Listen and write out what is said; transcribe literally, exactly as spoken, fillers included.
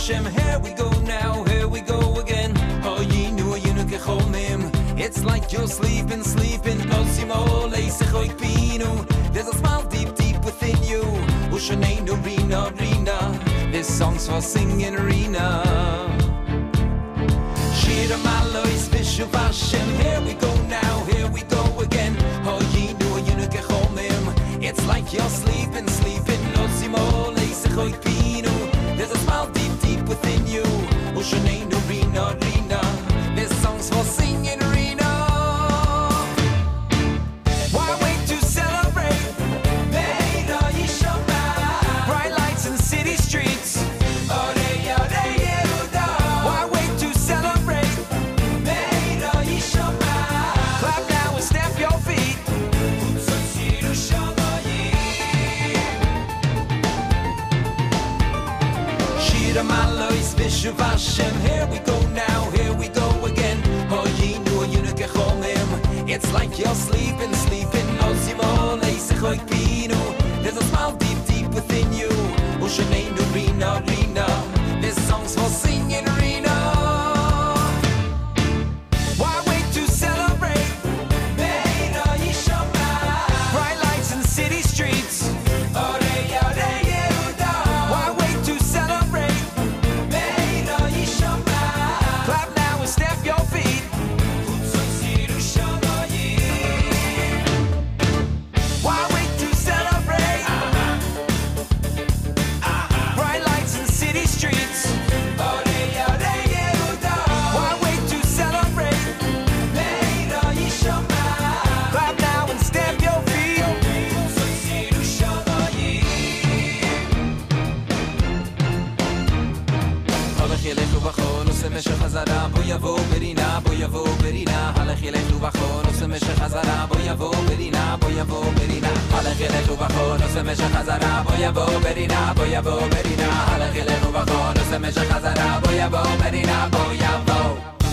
Hashem, here we go now, here we go again. Oh, ye knew you know kechomim. It's like you're sleeping, sleeping. Osimo leisechoik pinu. There's a smile deep, deep within you. Ushaneinu rina, rina. This song's for singing arena. Shira malois vishu Hashem, here we go now, here we go again. Oh, ye knew you know kechomim. It's like you're sleeping, sleeping. Osimo leisechoik pinu. There's a smile deep, deep within you. Ushaneinu rina, rina. This song's for singing arena. Why wait to celebrate? Beida Yishama. Bright lights in city streets. Orei, orei, Yehuda. Why wait to celebrate? Beida Yishama. Clap now and stamp your feet. Shira malois vishuv Hashem. Here we go now, here we go again. Oh, ye knew you know kechomim. It's like you're sleeping, sleeping. Osimo leisechoik pinu. There's a smile deep, deep within you. Ushaneinu rina, rina. This song's for singing arena. Why wait to celebrate? Beida Yishama. Bright lights in city streets. Orei, orei, Yehuda. Why wait to celebrate? Beida Yishama. Clap now and stamp your feet. Why wait to celebrate? Bright lights in city streets. Orei, orei, Yehuda. Why wait to celebrate? Beida Yishama. Clap now and stamp your feet. הלך ילך ובחון, עושה משך חזרה, בוא יבוא ברינה, בוא יבוא ברינה. הלך ילך ובחון, עושה משך חזרה, בוא יבוא ברינה, בוא יבוא ברינה. הלך ילך ובחון, עושה משך חזרה, בוא יבוא ברינה, בוא יבוא ברינה. הלך ילך ובחון, עושה משך חזרה, בוא יבוא ברינה, בוא יבוא.